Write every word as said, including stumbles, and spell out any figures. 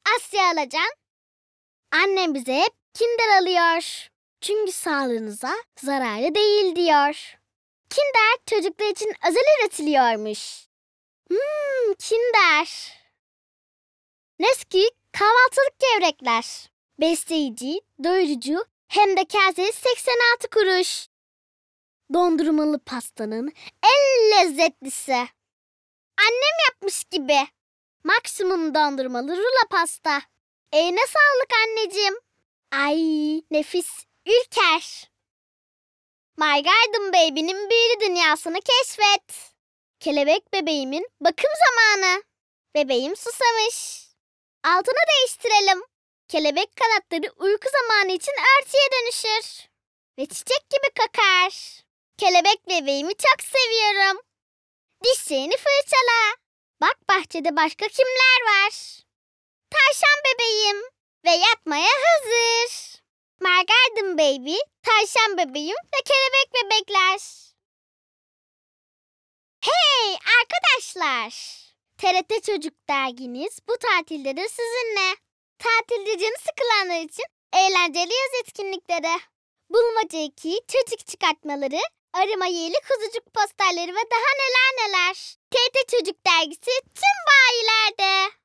Asya Alacan. Annem bize hep Kinder alıyor. Çünkü sağlığınıza zararlı değil diyor. Kinder çocuklar için özel üretiliyormuş. Hmm, Kinder. Nesquik kahvaltılık gevrekler. Besleyici, doyurucu hem de kasesi seksen altı kuruş. Dondurmalı pastanın en lezzetlisi. Annem yapmış gibi. Maksimum dondurmalı rulo pasta. Eline sağlık anneciğim. Ay nefis, ülker. My Garden Baby'nin büyülü dünyasını keşfet. Kelebek bebeğimin bakım zamanı. Bebeğim susamış. Altını değiştirelim. Kelebek kanatları uyku zamanı için örtüye dönüşür. Ve çiçek gibi kokar. Kelebek bebeğimi çok seviyorum. Dişlerini fırçala. Bak bahçede başka kimler var? Tavşan bebeğim ve yatmaya hazır. My Garden Baby, tavşan bebeğim ve kelebek bebekler. Hey arkadaşlar! T R T Çocuk derginiz bu tatilde de sizinle. Tatilde canı sıkılanlar için eğlenceli yaz etkinlikleri. Bulmaca iki, çocuk çıkartmaları, arıma yeli kuzucuk posterleri ve daha neler neler. T R T Çocuk dergisi tüm bayilerde.